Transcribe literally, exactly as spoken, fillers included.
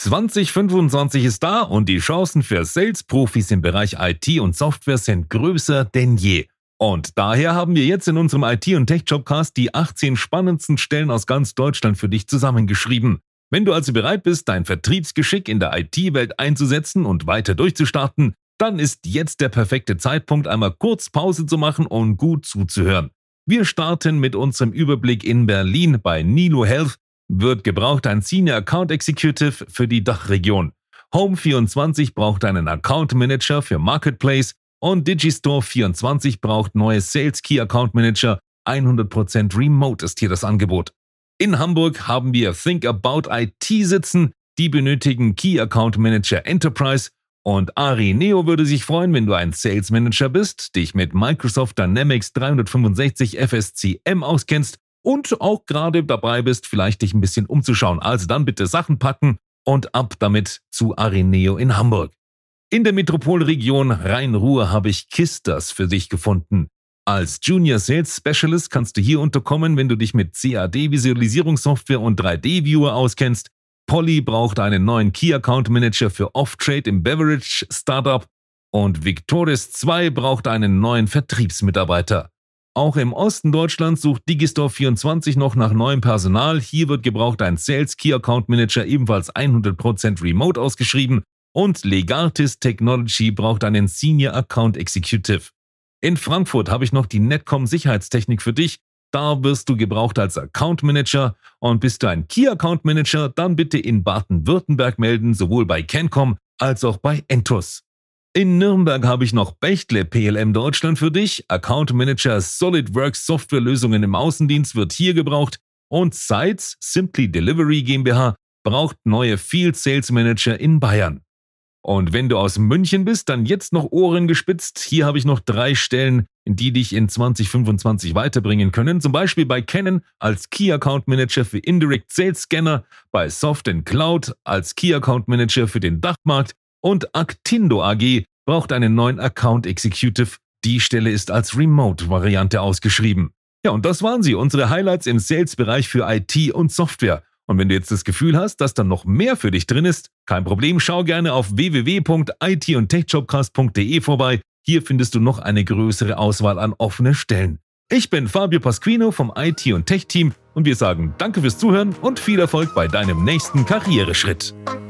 zwanzig fünfundzwanzig ist da und die Chancen für Sales-Profis im Bereich I T und Software sind größer denn je. Und daher haben wir jetzt in unserem I T- und Tech-Jobcast die achtzehn spannendsten Stellen aus ganz Deutschland für dich zusammengeschrieben. Wenn du also bereit bist, dein Vertriebsgeschick in der I T-Welt einzusetzen und weiter durchzustarten, dann ist jetzt der perfekte Zeitpunkt, einmal kurz Pause zu machen und gut zuzuhören. Wir starten mit unserem Überblick in Berlin. Bei Nilo Health wird gebraucht ein Senior Account Executive für die Dachregion. Home vierundzwanzig braucht einen Account Manager für Marketplace und Digistore vierundzwanzig braucht neue Sales Key Account Manager. hundert Prozent Remote ist hier das Angebot. In Hamburg haben wir Think About I T sitzen, die benötigen Key Account Manager Enterprise und Arineo würde sich freuen, wenn du ein Sales Manager bist, dich mit Microsoft Dynamics dreihundertfünfundsechzig F S C M auskennst und auch gerade dabei bist, vielleicht dich ein bisschen umzuschauen. Also dann bitte Sachen packen und ab damit zu Arineo in Hamburg. In der Metropolregion Rhein-Ruhr habe ich Kisters für dich gefunden. Als Junior Sales Specialist kannst du hier unterkommen, wenn du dich mit C A D-Visualisierungssoftware und drei D-Viewer auskennst. Polly braucht einen neuen Key Account Manager für Off-Trade im Beverage Startup und Victoris zwei braucht einen neuen Vertriebsmitarbeiter. Auch im Osten Deutschlands sucht Digistore vierundzwanzig noch nach neuem Personal. Hier wird gebraucht ein Sales Key Account Manager, ebenfalls hundert Prozent Remote ausgeschrieben. Und Legatis Technology braucht einen Senior Account Executive. In Frankfurt habe ich noch die Netcom Sicherheitstechnik für dich. Da wirst du gebraucht als Account Manager. Und bist du ein Key Account Manager, dann bitte in Baden-Württemberg melden, sowohl bei Cancom als auch bei Entus. In Nürnberg habe ich noch Bechtle P L M Deutschland für dich. Account Manager SolidWorks Softwarelösungen im Außendienst wird hier gebraucht. Und Sites Simply Delivery GmbH braucht neue Field Sales Manager in Bayern. Und wenn du aus München bist, dann jetzt noch Ohren gespitzt. Hier habe ich noch drei Stellen, die dich in zwanzig fünfundzwanzig weiterbringen können. Zum Beispiel bei Canon als Key Account Manager für Indirect Sales Scanner, bei Soft and Cloud als Key Account Manager für den Dachmarkt und Actindo A G braucht einen neuen Account Executive. Die Stelle ist als Remote-Variante ausgeschrieben. Ja, und das waren sie, unsere Highlights im Sales-Bereich für I T und Software. Und wenn du jetzt das Gefühl hast, dass da noch mehr für dich drin ist, kein Problem, schau gerne auf w w w punkt i t und techjobcast punkt d e vorbei. Hier findest du noch eine größere Auswahl an offenen Stellen. Ich bin Fabio Pasquino vom I T und Tech Team und wir sagen danke fürs Zuhören und viel Erfolg bei deinem nächsten Karriereschritt.